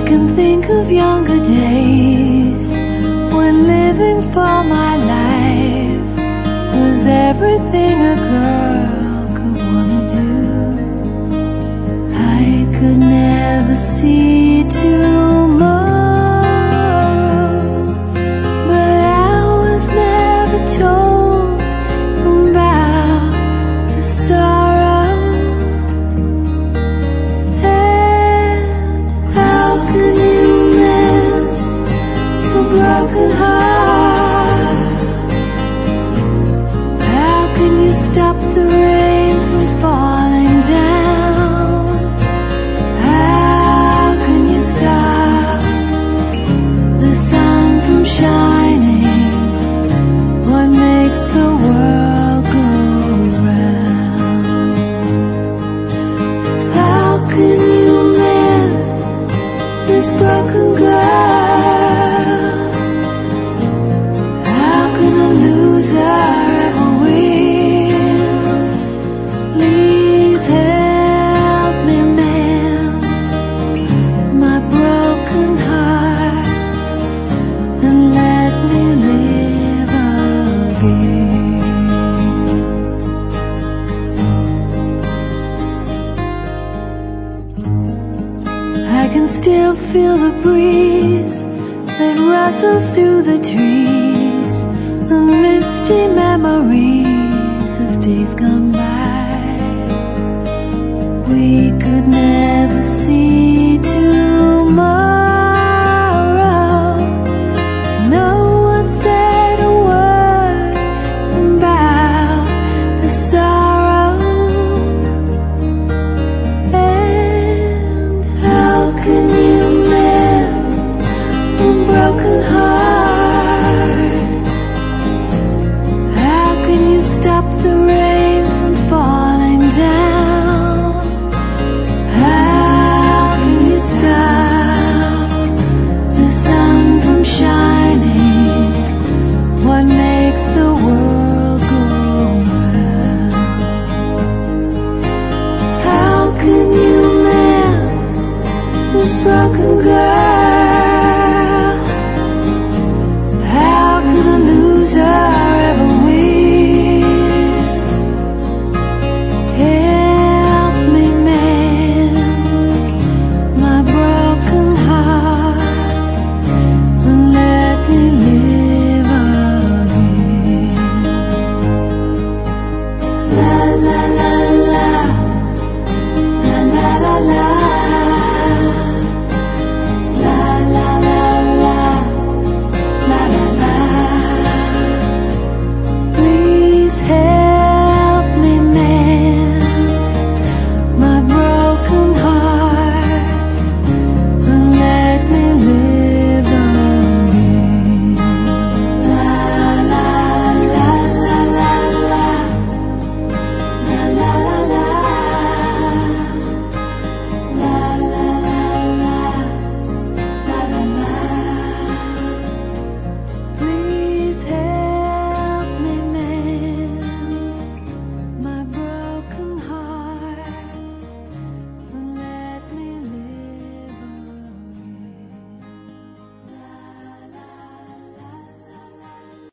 can think of younger days when living for my life was everything a girl could wanna do. I could never see tomorrow, but I was never told about the sorrow. And how can you mend a broken heart? How can you stop the rain from falling down? How can you stop the sun from shining? What makes the world go round? How can you mend this broken girl? How can a loser ever win? Please help me mend my broken heart and let me live again. I can still feel the breeze that rustles through the trees, the misty memories of days gone by. We could never see tomorrow. No one said a word about the sorrow. And how can you mend a broken heart? How can you stop the rain from falling down? How can you stop the sun from shining? What makes the world go round? How can you mend this broken girl?